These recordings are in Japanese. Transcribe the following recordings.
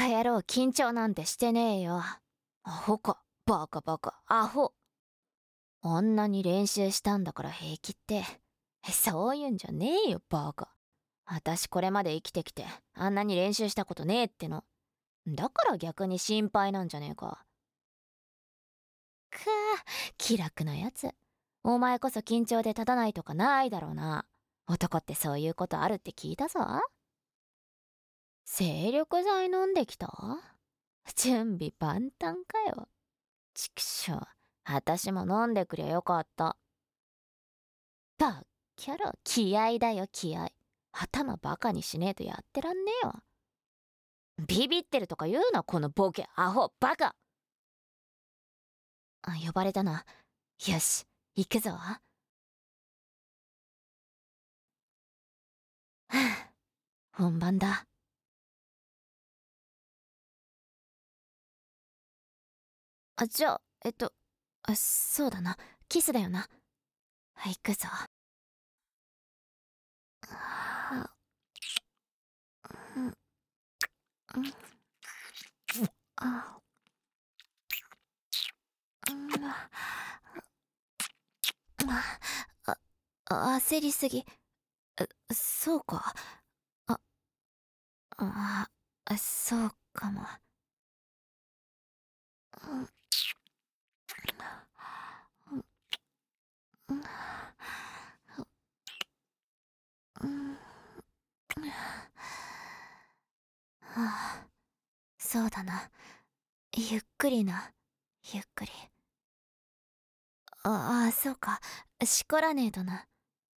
カ野郎、緊張なんてしてねえよ。アホか、バカバカ、アホ。あんなに練習したんだから平気って。そういうんじゃねえよ、バカ。私これまで生きてきて、あんなに練習したことねえっての。だから逆に心配なんじゃねえか。く気楽なやつ。お前こそ緊張で立たないとかないだろうな。男ってそういうことあるって聞いたぞ。精力剤飲んできた？準備万端かよ。ちくしょう。私も飲んでくりゃよかった。バッキャロ、気合だよ気合。頭バカにしねえとやってらんねえよ。ビビってるとか言うな、このボケ、アホ、バカ。呼ばれたな。よし、行くぞ。はあ、本番だ。じゃあ、そうだな。キスだよな。行くぞ。はあ、うん、うん、あ、うん、焦りすぎ。そうか。あ、そうかも。うん、うん、うん、はあ、そうだな。ゆっくりな。ゆっくり。そうか。しこらねえとな。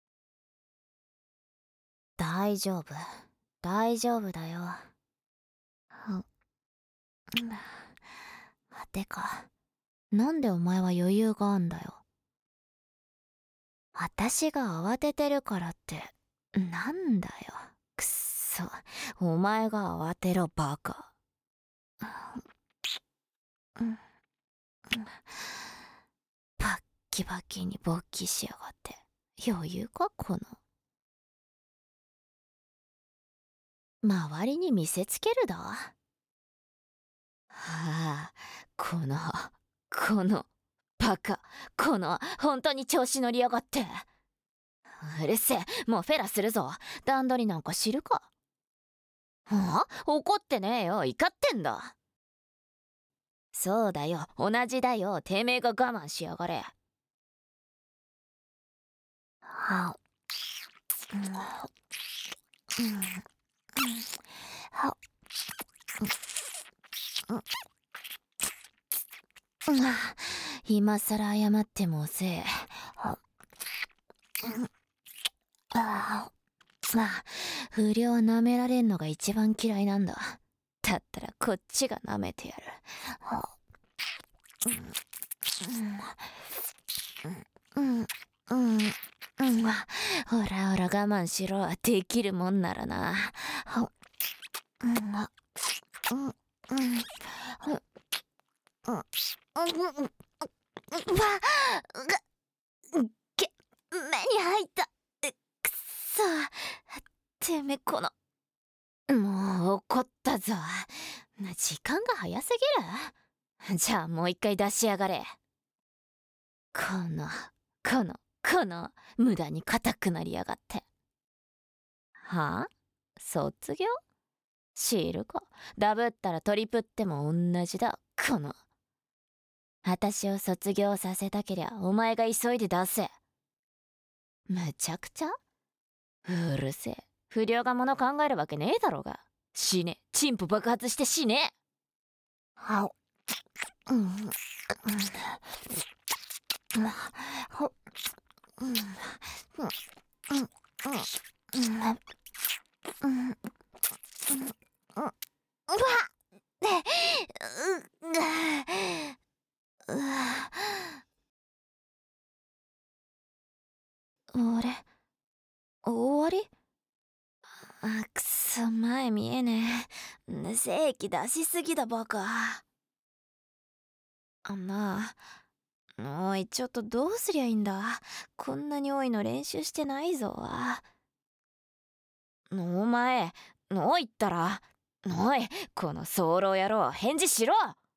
大丈夫。大丈夫だよ。うん。てか、なんでお前は余裕があんだよ。私が慌ててるからって、なんだよ。くっそ。お前が慌てろ、バカ。うん。バッキバキに勃起しやがって。余裕か、この。周りに見せつけるだ。はあ、この、バカ、本当に調子乗りやがって。うるせえ、もうフェラするぞ。段取りなんか知るか。怒ってねえよ、怒ってんだ。そうだよ、同じだよ、てめえが我慢しやがれ。はうん、うん、はうん、今さら謝っても遅え。不良舐められんのが一番嫌いなんだ。だったらこっちが舐めてやる。うん、うん、うん、ほらほら我慢しろ。できるもんならな。うん、うん、うん、うん、目に入った。くっそ。てめこの。もう怒ったぞ。時間が早すぎる。じゃあもう一回出しやがれ。この、無駄に硬くなりやがって。はあ、卒業知るか。ダブったらトリプっても同じだ。私を卒業させたけりゃお前が急いで出せ。むちゃくちゃうるせえ。不良が物考えるわけねえだろうが。死ね。チンポ爆発して死ね。はお。うん。うん。ほ。うん。うん。うん。うん。うん。うん。うわ俺、終わり？くそ、前見えねえ。正気出しすぎだ、バカ。なあ、おい、ちょっとどうすりゃいいんだ。こんなに多いの練習してないぞ。お前、おいったら。 おい、この早漏野郎、返事しろ。